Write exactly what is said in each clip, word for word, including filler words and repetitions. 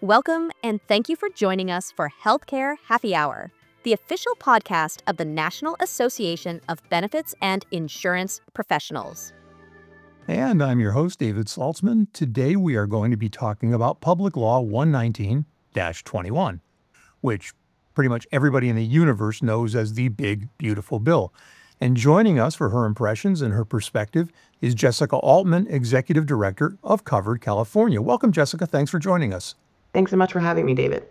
Welcome and thank you for joining us for Healthcare Happy Hour, the official podcast of the National Association of Benefits and Insurance Professionals. And I'm your host, David Saltzman. Today we are going to be talking about Public Law one nineteen dash twenty-one, which pretty much everybody in the universe knows as the Big Beautiful Bill. And joining us for her impressions and her perspective is Jessica Altman, Executive Director of Covered California. Welcome, Jessica. Thanks for joining us. Thanks so much for having me, David.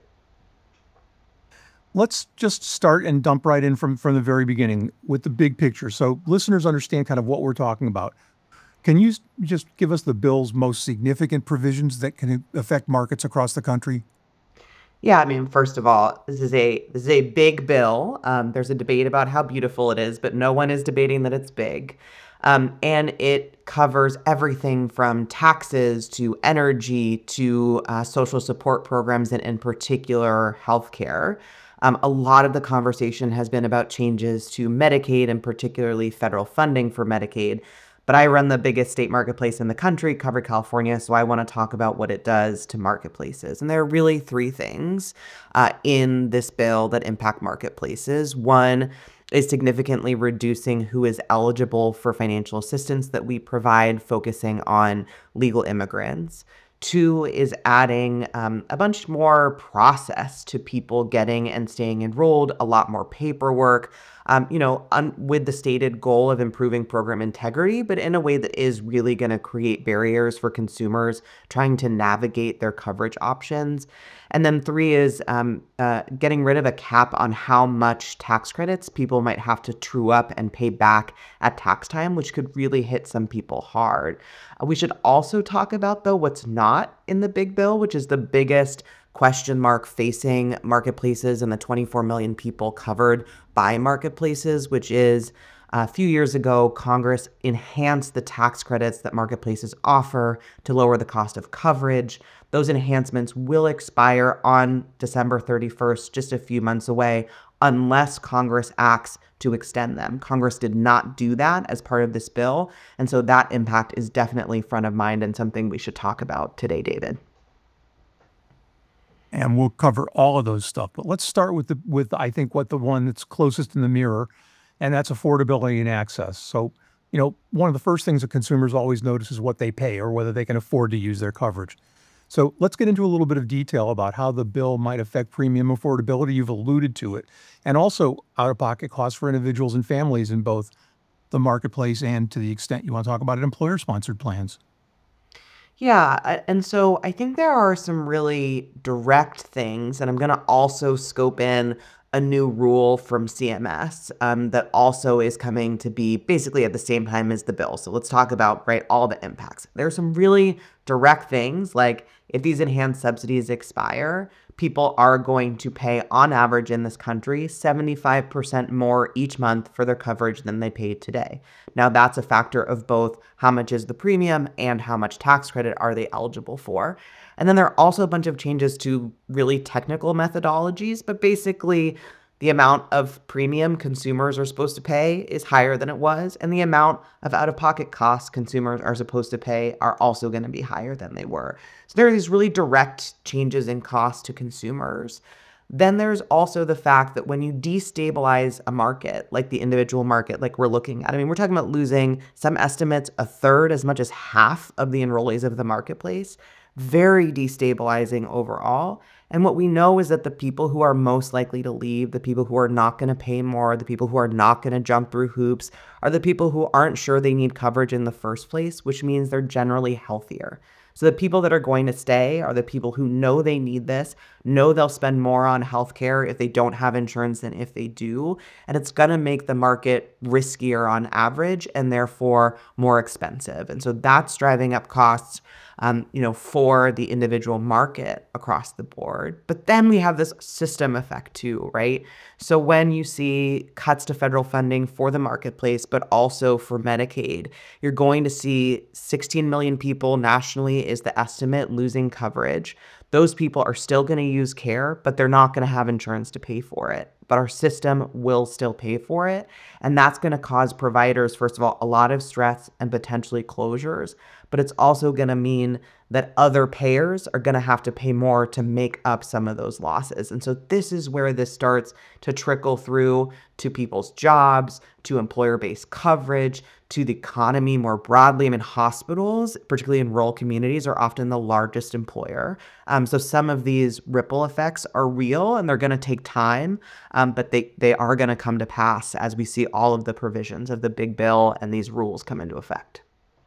Let's just start and dump right in from, from the very beginning with the big picture so listeners understand kind of what we're talking about. Can you just give us the bill's most significant provisions that can affect markets across the country? Yeah, I mean, first of all, this is a this is a big bill. Um, there's a debate about how beautiful it is, but no one is debating that it's big. Um, and it covers everything from taxes to energy to uh, social support programs and in particular healthcare. Um, a lot of the conversation has been about changes to Medicaid and particularly federal funding for Medicaid. But I run the biggest state marketplace in the country, Covered California, so I want to talk about what it does to marketplaces. And there are really three things uh, in this bill that impact marketplaces. One is significantly reducing who is eligible for financial assistance that we provide, focusing on legal immigrants. Two is adding um, a bunch more process to people getting and staying enrolled, a lot more paperwork, um, you know, un- with the stated goal of improving program integrity, but in a way that is really going to create barriers for consumers trying to navigate their coverage options. And then three is um, uh, getting rid of a cap on how much tax credits people might have to true up and pay back at tax time, which could really hit some people hard. Uh, we should also talk about, though, what's not in the big bill, which is the biggest question mark facing marketplaces and the twenty-four million people covered by marketplaces, which is a few years ago, Congress enhanced the tax credits that marketplaces offer to lower the cost of coverage. Those enhancements will expire on December thirty-first, just a few months away, unless Congress acts to extend them. Congress did not do that as part of this bill, and so that impact is definitely front of mind and something we should talk about today, David. And we'll cover all of those stuff. But let's start with the with I think what the one that's closest in the mirror, and that's affordability and access. So, you know, one of the first things that consumers always notice is what they pay or whether they can afford to use their coverage. So let's get into a little bit of detail about how the bill might affect premium affordability. You've alluded to it, and also out-of-pocket costs for individuals and families in both the marketplace and, to the extent you want to talk about it, employer-sponsored plans. Yeah, a- and so I think there are some really direct things, and I'm going to also scope in a new rule from C M S um, that also is coming to be basically at the same time as the bill. So let's talk about, right, all the impacts. There are some really direct things, like if these enhanced subsidies expire, people are going to pay, on average in this country, seventy-five percent more each month for their coverage than they pay today. Now, that's a factor of both how much is the premium and how much tax credit are they eligible for. And then there are also a bunch of changes to really technical methodologies, but basically the amount of premium consumers are supposed to pay is higher than it was, and the amount of out-of-pocket costs consumers are supposed to pay are also going to be higher than they were. So there are these really direct changes in cost to consumers. Then there's also the fact that when you destabilize a market, like the individual market, like we're looking at, I mean, we're talking about losing, some estimates, a third, as much as half of the enrollees of the marketplace. Very destabilizing overall. And what we know is that the people who are most likely to leave, the people who are not going to pay more, the people who are not going to jump through hoops, are the people who aren't sure they need coverage in the first place, which means they're generally healthier. So the people that are going to stay are the people who know they need this, know they'll spend more on healthcare if they don't have insurance than if they do, and it's going to make the market riskier on average and therefore more expensive. And so that's driving up costs Um, you know, for the individual market across the board. But then we have this system effect too, right? So when you see cuts to federal funding for the marketplace, but also for Medicaid, you're going to see sixteen million people nationally is the estimate losing coverage. Those people are still going to use care, but they're not going to have insurance to pay for it. But our system will still pay for it. And that's going to cause providers, first of all, a lot of stress and potentially closures. but it's also going to mean that other payers are going to have to pay more to make up some of those losses. And so this is where this starts to trickle through to people's jobs, to employer-based coverage, to the economy more broadly. I mean, hospitals, particularly in rural communities, are often the largest employer. Um, so some of these ripple effects are real and they're going to take time, um, but they, they are going to come to pass as we see all of the provisions of the big bill and these rules come into effect.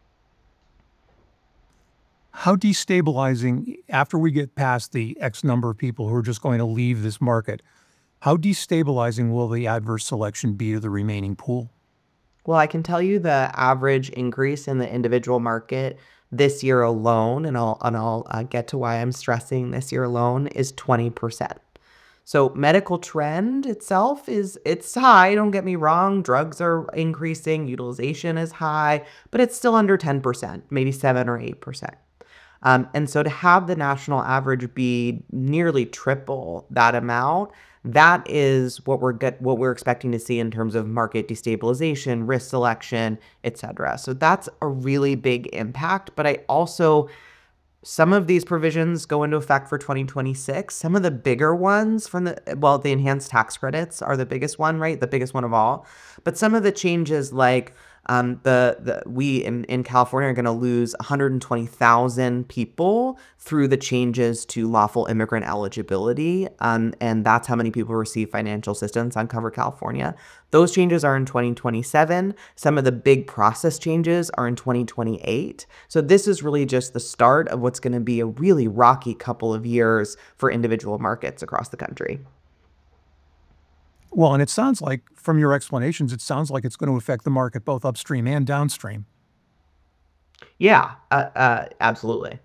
How destabilizing, after we get past the X number of people who are just going to leave this market, how destabilizing will the adverse selection be to the remaining pool? Well, I can tell you the average increase in the individual market this year alone, and I'll and I'll uh, get to why I'm stressing this year alone, is twenty percent. So medical trend itself is it's high, don't get me wrong. Drugs are increasing, utilization is high, but it's still under ten percent, maybe seven or eight percent. Um, and so to have the national average be nearly triple that amount, that is what we're get, what we're expecting to see in terms of market destabilization, risk selection, et cetera. So that's a really big impact. But I also some of these provisions go into effect for twenty twenty-six. Some of the bigger ones from the, well, the enhanced tax credits are the biggest one, right? The biggest one of all. But some of the changes like um, the, the we in, in California are going to lose one hundred twenty thousand people through the changes to lawful immigrant eligibility. Um, and that's how many people receive financial assistance on Cover California. Those changes are in twenty twenty-seven. Some of the big process changes are in twenty twenty-eight. So this is really just the start of what's going to be a really rocky couple of years for individual markets across the country. Well, and it sounds like, from your explanations, it sounds like it's going to affect the market both upstream and downstream. Yeah, uh, uh, absolutely.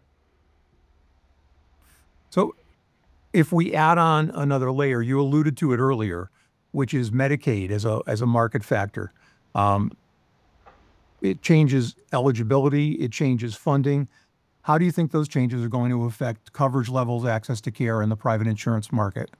So if we add on another layer, you alluded to it earlier, which is Medicaid as a as a market factor. Um, it changes eligibility, it changes funding. How do you think those changes are going to affect coverage levels, access to care, in the private insurance market?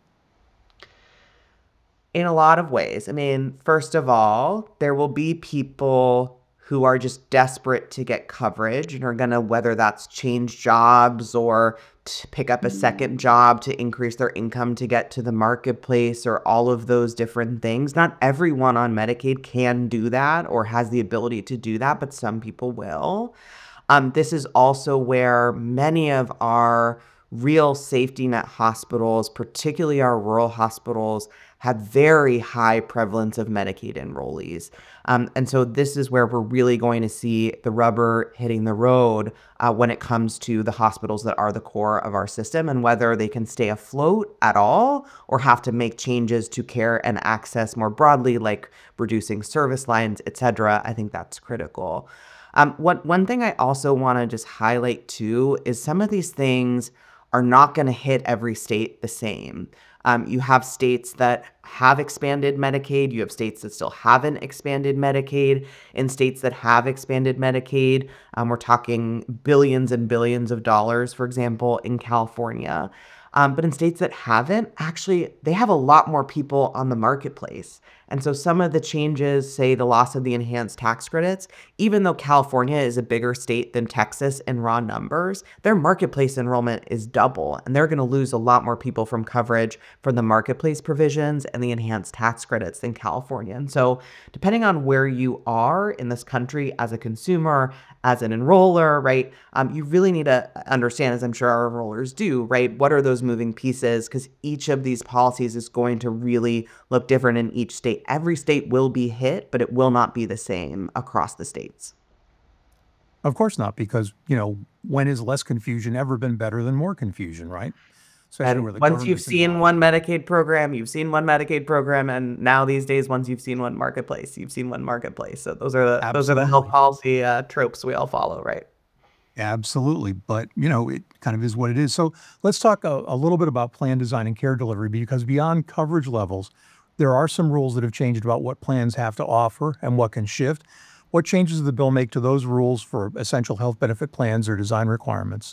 In a lot of ways. I mean, first of all, there will be people who are just desperate to get coverage and are going to, whether that's change jobs or to pick up a second job to increase their income to get to the marketplace or all of those different things. Not everyone on Medicaid can do that or has the ability to do that, but some people will. Um, this is also where many of our real safety net hospitals, particularly our rural hospitals, have very high prevalence of Medicaid enrollees. Um, and so this is where we're really going to see the rubber hitting the road uh, when it comes to the hospitals that are the core of our system and whether they can stay afloat at all or have to make changes to care and access more broadly, like reducing service lines, et cetera. I think that's critical. Um, one, one thing I also want to just highlight too is some of these things are not going to hit every state the same. Um, you have states that have expanded Medicaid. You have states that still haven't expanded Medicaid. In states that have expanded Medicaid, um, we're talking billions and billions of dollars, for example, in California. Um, but in states that haven't, actually, they have a lot more people on the marketplace. And so some of the changes, say the loss of the enhanced tax credits, even though California is a bigger state than Texas in raw numbers, their marketplace enrollment is double. And they're going to lose a lot more people from coverage from the marketplace provisions and the enhanced tax credits than California. And so depending on where you are in this country as a consumer, as an enroller, right, um, you really need to understand, as I'm sure our enrollers do, right, what are those moving pieces? Because each of these policies is going to really look different in each state. Every state will be hit, but it will not be the same across the states. Of course not, because, you know, when has less confusion ever been better than more confusion, right? Especially where And the once you've government's seen involved. one Medicaid program, you've seen one Medicaid program, and now these days, once you've seen one marketplace, you've seen one marketplace. So those are the those are the health Absolutely. policy uh, tropes we all follow, right? Absolutely. But, you know, it kind of is what it is. So let's talk a, a little bit about plan design and care delivery, because beyond coverage levels, there are some rules that have changed about what plans have to offer and what can shift. What changes does the bill make to those rules for essential health benefit plans or design requirements?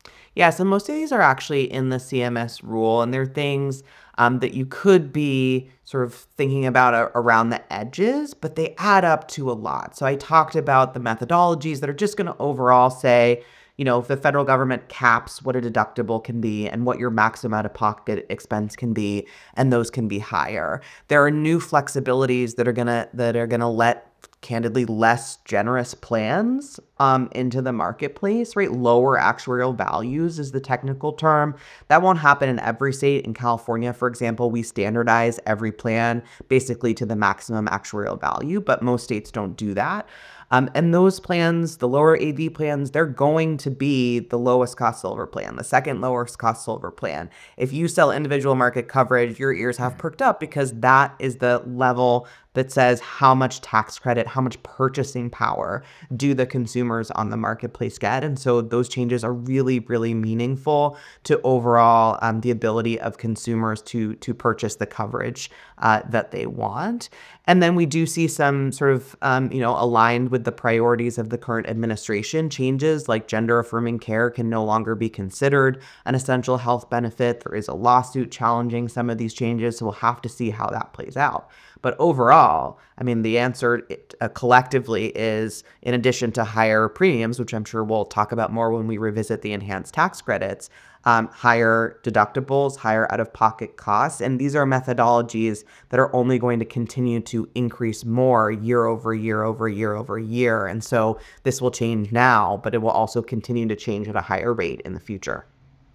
Yeah, so most of these are actually in the C M S rule, and they're things um, that you could be sort of thinking about a- around the edges, but they add up to a lot. So I talked about the methodologies that are just going to overall say, you know, if the federal government caps what a deductible can be and what your maximum out of pocket expense can be, and those can be higher. There are new flexibilities that are gonna that are gonna let candidly less generous plans um, into the marketplace, right? Lower actuarial values is the technical term. That won't happen in every state. In California, for example, we standardize every plan basically to the maximum actuarial value, but most states don't do that. Um, and those plans, the lower A V plans, they're going to be the lowest cost silver plan, the second lowest cost silver plan. If you sell individual market coverage, your ears have perked up because that is the level that says how much tax credit, how much purchasing power do the consumers on the marketplace get. And so those changes are really, really meaningful to overall um, the ability of consumers to, to purchase the coverage uh, that they want. And then we do see some sort of, um, you know, aligned with the priorities of the current administration changes like gender affirming care can no longer be considered an essential health benefit. There is a lawsuit challenging some of these changes, so we'll have to see how that plays out. But overall, I mean, the answer uh, collectively is, in addition to higher premiums, which I'm sure we'll talk about more when we revisit the enhanced tax credits, um, higher deductibles, higher out-of-pocket costs. And these are methodologies that are only going to continue to increase more year over year over year over year. And so this will change now, but it will also continue to change at a higher rate in the future.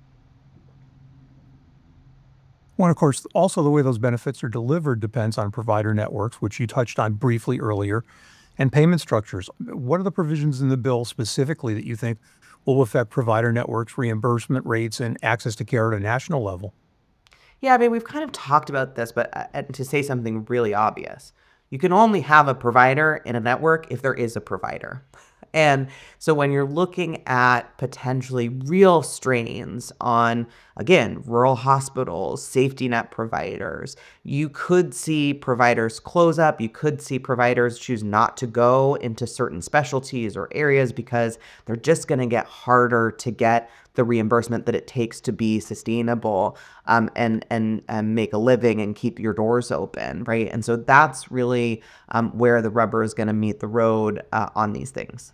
Well, of course, also the way those benefits are delivered depends on provider networks, which you touched on briefly earlier, and payment structures. What are the provisions in the bill specifically that you think will affect provider networks, reimbursement rates, and access to care at a national level? Yeah, I mean, we've kind of talked about this, but uh, uh, to say something really obvious, you can only have a provider in a network if there is a provider. And so when you're looking at potentially real strains on, again, rural hospitals, safety net providers, you could see providers close up. You could see providers choose not to go into certain specialties or areas because they're just going to get harder to get the reimbursement that it takes to be sustainable um, and, and and make a living and keep your doors open, right? And so that's really um, where the rubber is going to meet the road uh, on these things.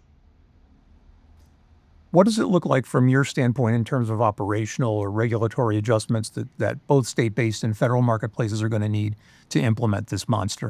What does it look like from your standpoint in terms of operational or regulatory adjustments that, that both state-based and federal marketplaces are going to need to implement this monster?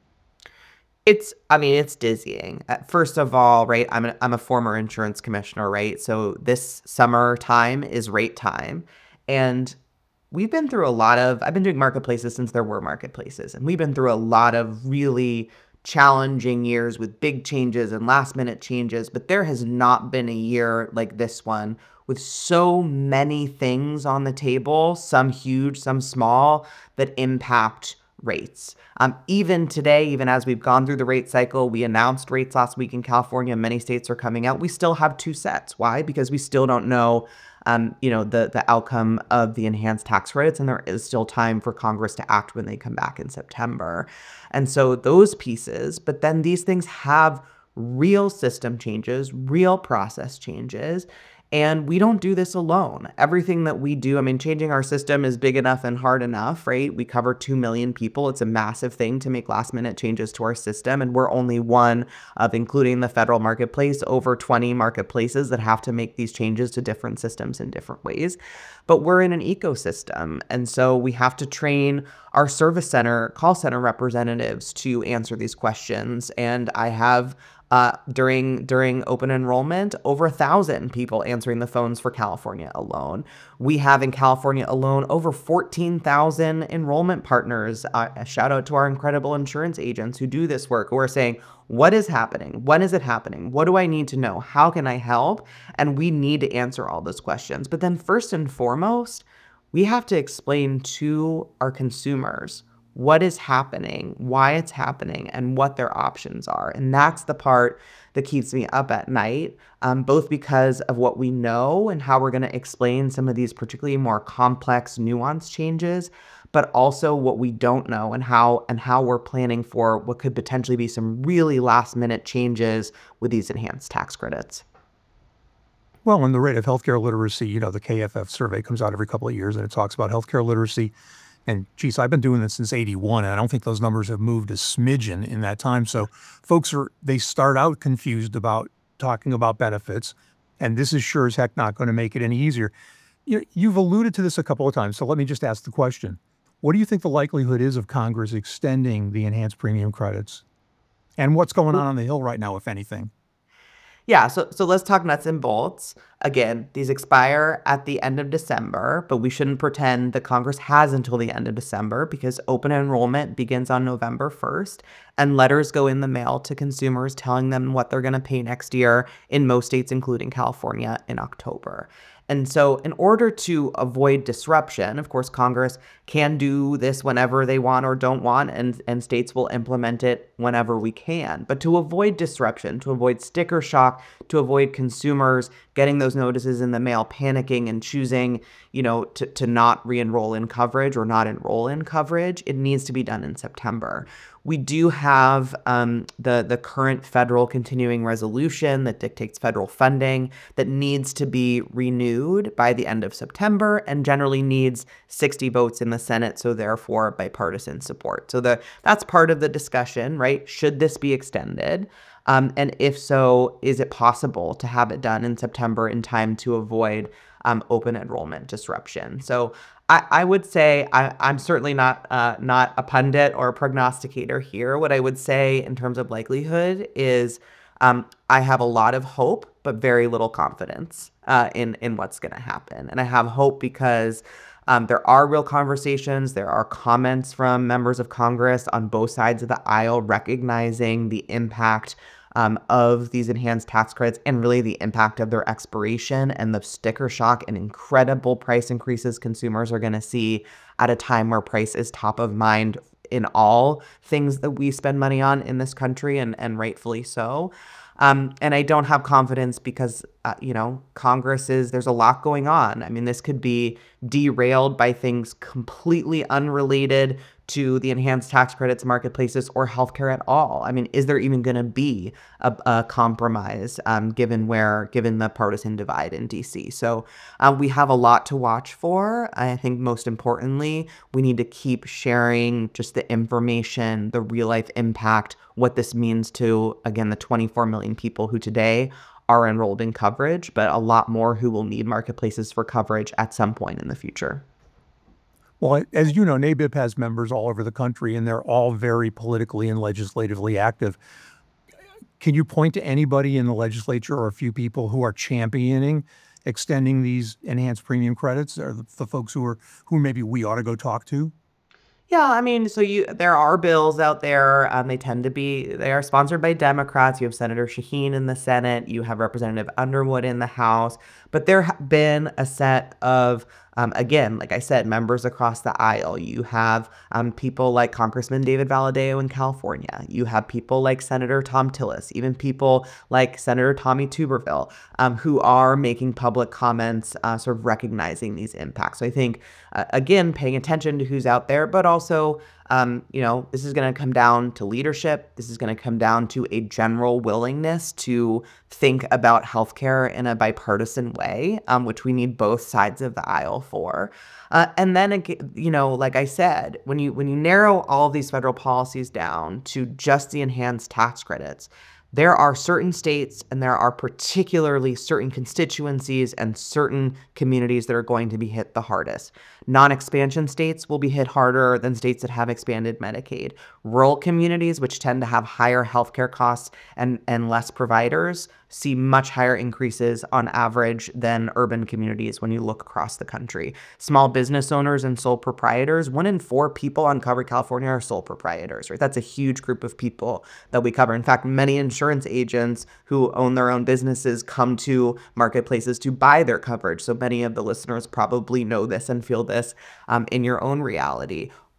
It's, I mean, it's dizzying. Uh, First of all, right, I'm a, I'm a former insurance commissioner, right? So this summer time is rate time. And we've been through a lot of, I've been doing marketplaces since there were marketplaces. And we've been through a lot of really challenging years with big changes and last minute changes. But there has not been a year like this one with so many things on the table, some huge, some small, that impact rates. Um, even today, even as we've gone through the rate cycle, we announced rates last week in California. Many states are coming out. We still have two sets. Why? Because we still don't know, um, you know, the the outcome of the enhanced tax credits, and there is still time for Congress to act when they come back in September. And so those pieces, but then these things have real system changes, real process changes. And we don't do this alone. Everything that we do, I mean, changing our system is big enough and hard enough, right? We cover two million people. It's a massive thing to make last minute changes to our system. And we're only one of, including the federal marketplace, over twenty marketplaces that have to make these changes to different systems in different ways. But we're in an ecosystem. And so we have to train our service center, call center representatives to answer these questions. And I have uh, during during open enrollment, over a thousand people answering the phones for California alone. We have in California alone over fourteen thousand enrollment partners. Uh, a shout out to our incredible insurance agents who do this work, who are saying, what is happening? When is it happening? What do I need to know? How can I help? And we need to answer all those questions. But then first and foremost, we have to explain to our consumers what is happening, why it's happening, and what their options are. And that's the part that keeps me up at night, um, both because of what we know and how we're going to explain some of these particularly more complex, nuanced changes, but also what we don't know and how and how we're planning for what could potentially be some really last minute changes with these enhanced tax credits. Well, and the rate of healthcare literacy, you know, the K F F survey comes out every couple of years and it talks about healthcare literacy. And geez, I've been doing this since eighty-one, and I don't think those numbers have moved a smidgen in that time. So folks are, they start out confused about talking about benefits, and this is sure as heck not going to make it any easier. You, you've alluded to this a couple of times, so let me just ask the question. What do you think the likelihood is of Congress extending the enhanced premium credits? And what's going on on the Hill right now, if anything? Yeah, so so let's talk nuts and bolts. Again, these expire at the end of December, but we shouldn't pretend that Congress has until the end of December because open enrollment begins on November first, and letters go in the mail to consumers telling them what they're going to pay next year in most states, including California, in October. And so, in order to avoid disruption, of course, Congress can do this whenever they want or don't want, and, and states will implement it whenever we can. But to avoid disruption, to avoid sticker shock, to avoid consumers getting those notices in the mail, panicking and choosing, you know, to, to not re-enroll in coverage or not enroll in coverage, it needs to be done in September. We do have um, the, the current federal continuing resolution that dictates federal funding that needs to be renewed by the end of September and generally needs sixty votes in the Senate, so therefore bipartisan support. So the that's part of the discussion, right? Should this be extended? Um, and if so, is it possible to have it done in September in time to avoid um, open enrollment disruption? So I, I would say I, I'm certainly not uh, not a pundit or a prognosticator here. What I would say in terms of likelihood is um, I have a lot of hope, but very little confidence uh, in in what's going to happen. And I have hope because um, there are real conversations. There are comments from members of Congress on both sides of the aisle recognizing the impact Um, of these enhanced tax credits and really the impact of their expiration and the sticker shock and incredible price increases consumers are going to see at a time where price is top of mind in all things that we spend money on in this country, and, and rightfully so. Um, and I don't have confidence because, uh, you know, Congress is, there's a lot going on. I mean, this could be derailed by things completely unrelated to the enhanced tax credits, marketplaces, or healthcare at all. I mean, is there even going to be a, a compromise um, given where, given the partisan divide in D C? So uh, we have a lot to watch for. I think most importantly, we need to keep sharing just the information, the real life impact, what this means to, again, the twenty-four million people who today are enrolled in coverage, but a lot more who will need marketplaces for coverage at some point in the future. Well, as you know, NABIP has members all over the country, and they're all very politically and legislatively active. Can you point to anybody in the legislature or a few people who are championing extending these enhanced premium credits, or the, the folks who are who maybe we ought to go talk to? Yeah, I mean, so you there are bills out there. Um, they tend to be they are sponsored by Democrats. You have Senator Shaheen in the Senate. You have Representative Underwood in the House. But there have been a set of um, again, like I said, members across the aisle. You have um, people like Congressman David Valadao in California. You have people like Senator Tom Tillis, even people like Senator Tommy Tuberville, um, who are making public comments, uh, sort of recognizing these impacts. So I think, uh, again, paying attention to who's out there, but also Um, you know, this is going to come down to leadership. This is going to come down to a general willingness to think about healthcare in a bipartisan way, um, which we need both sides of the aisle for. Uh, and then, ag- you know, like I said, when you when you narrow all of these federal policies down to just the enhanced tax credits, there are certain states and there are particularly certain constituencies and certain communities that are going to be hit the hardest. Non-expansion states will be hit harder than states that have expanded Medicaid. Rural communities, which tend to have higher healthcare costs and, and less providers, see much higher increases on average than urban communities when you look across the country. Small business owners and sole proprietors, one in four people on Covered California are sole proprietors, right? That's a huge group of people that we cover. In fact, many insurance agents who own their own businesses come to marketplaces to buy their coverage. So many of the listeners probably know this and feel this um, in your own reality.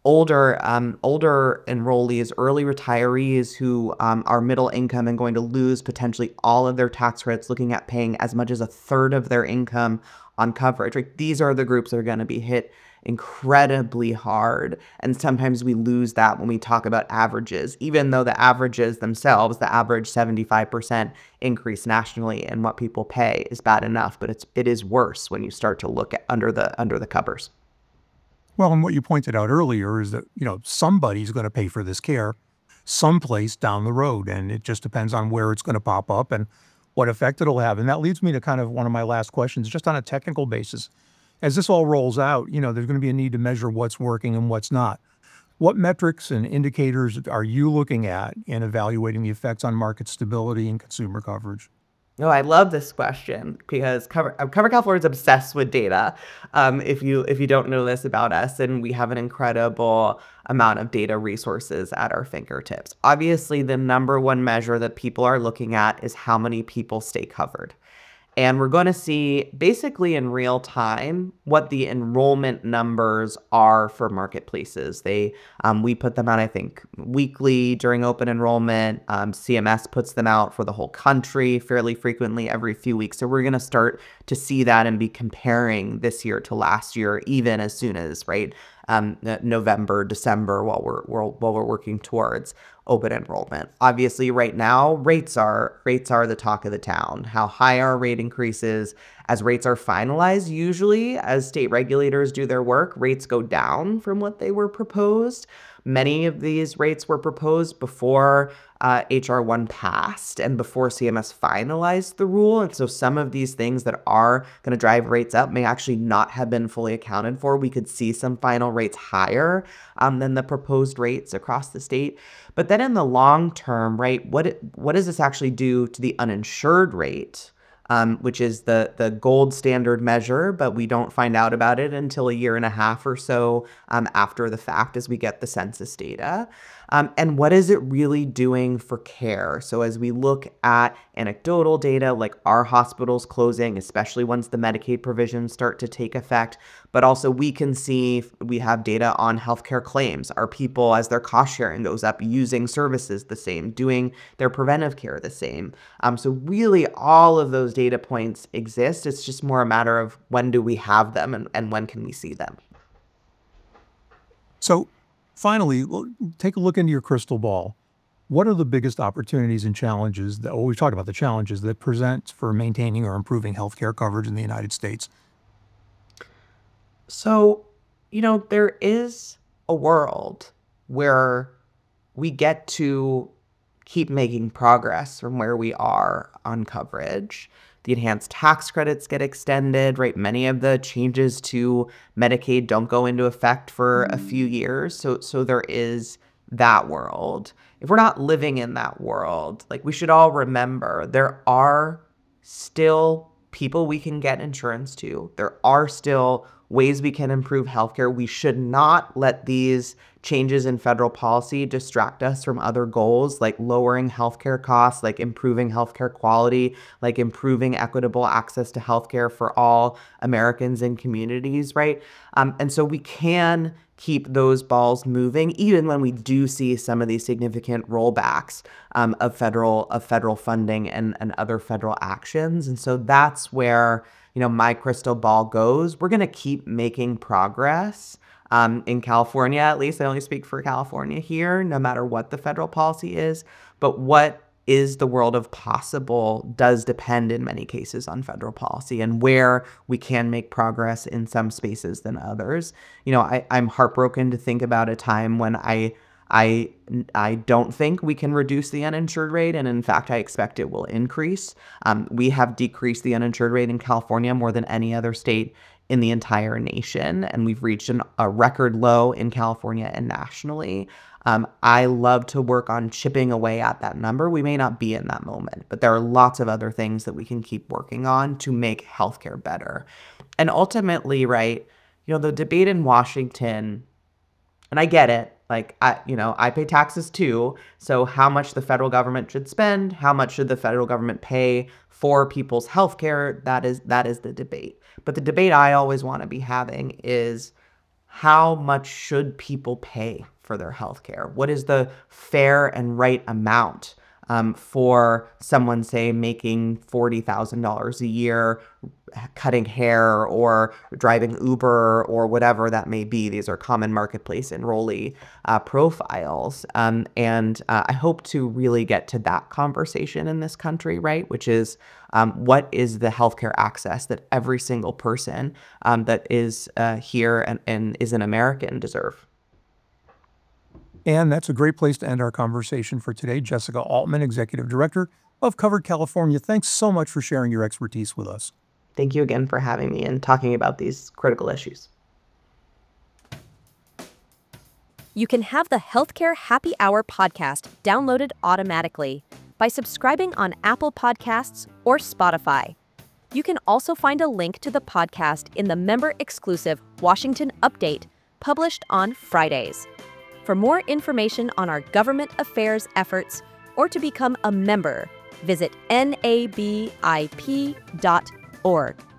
older um, older enrollees, early retirees who um, are middle income and going to lose potentially all of their tax credits, looking at paying as much as a third of their income on coverage. Right? These are the groups that are going to be hit incredibly hard. And sometimes we lose that when we talk about averages, even though the averages themselves, the average seventy-five percent increase nationally in what people pay is bad enough, but it's it is worse when you start to look at under the under the covers. Well, and what you pointed out earlier is that, you know, somebody's going to pay for this care someplace down the road, and it just depends on where it's going to pop up and what effect it'll have. And that leads me to kind of one of my last questions, just on a technical basis. As this all rolls out, you know, there's going to be a need to measure what's working and what's not. What metrics and indicators are you looking at in evaluating the effects on market stability and consumer coverage? No, I love this question because Cover uh, Cover California is obsessed with data. Um, if you if you don't know this about us, and we have an incredible amount of data resources at our fingertips. Obviously, the number one measure that people are looking at is how many people stay covered. And we're going to see basically in real time what the enrollment numbers are for marketplaces. They, um, we put them out, I think, weekly during open enrollment. Um, C M S puts them out for the whole country fairly frequently every few weeks. So we're going to start to see that and be comparing this year to last year, even as soon as, right, um, November, December, while we're, we're while we're working towards open enrollment. Obviously, right now, rates are rates are the talk of the town. How high are rate increases? As rates are finalized, usually as state regulators do their work, rates go down from what they were proposed. Many of these rates were proposed before uh, H R one passed and before C M S finalized the rule. And so some of these things that are going to drive rates up may actually not have been fully accounted for. We could see some final rates higher um, than the proposed rates across the state. But then in the long term, right, what it, what does this actually do to the uninsured rate? Um, which is the the gold standard measure, but we don't find out about it until a year and a half or so um, after the fact as we get the census data. Um, and what is it really doing for care? So as we look at anecdotal data, like our hospitals closing, especially once the Medicaid provisions start to take effect, but also we can see, we have data on healthcare claims. Are people, as their cost sharing goes up, using services the same, doing their preventive care the same? Um, so really all of those data points exist. It's just more a matter of when do we have them and, and when can we see them? So finally, l- take a look into your crystal ball. What are the biggest opportunities and challenges that, well, we've talked about the challenges that present for maintaining or improving healthcare coverage in the United States? So, you know, there is a world where we get to keep making progress from where we are on coverage. The enhanced tax credits get extended, right? Many of the changes to Medicaid don't go into effect for a few years. So, so there is that world. If we're not living in that world, like we should all remember there are still people we can get insurance to. There are still ways we can improve healthcare. We should not let these changes in federal policy distract us from other goals like lowering healthcare costs, like improving healthcare quality, like improving equitable access to healthcare for all Americans and communities, right? Um, and so we can keep those balls moving, even when we do see some of these significant rollbacks um, of federal of federal funding and, and other federal actions. And so that's where, you know, my crystal ball goes. We're going to keep making progress. Um, in California, at least, I only speak for California here, no matter what the federal policy is. But what is the world of possible does depend in many cases on federal policy and where we can make progress in some spaces than others. You know, I, I'm heartbroken to think about a time when I I I don't think we can reduce the uninsured rate, and in fact, I expect it will increase. Um, we have decreased the uninsured rate in California more than any other state in the entire nation, and we've reached an, a record low in California and nationally. Um, I love to work on chipping away at that number. We may not be in that moment, but there are lots of other things that we can keep working on to make healthcare better. And ultimately, right, you know, the debate in Washington, and I get it, like, I, you know, I pay taxes too. So how much the federal government should spend, how much should the federal government pay for people's healthcare? That is, that is the debate. But the debate I always want to be having is how much should people pay for their healthcare? What is the fair and right amount um, for someone, say, making forty thousand dollars a year, cutting hair or driving Uber or whatever that may be? These are common marketplace enrollee uh, profiles. Um, and uh, I hope to really get to that conversation in this country, right? Which is um, what is the healthcare access that every single person um, that is uh, here and, and is an American deserve? And that's a great place to end our conversation for today. Jessica Altman, Executive Director of Covered California, thanks so much for sharing your expertise with us. Thank you again for having me and talking about these critical issues. You can have the Healthcare Happy Hour podcast downloaded automatically by subscribing on Apple Podcasts or Spotify. You can also find a link to the podcast in the member-exclusive Washington Update published on Fridays. For more information on our government affairs efforts or to become a member, visit N A B I P dot org.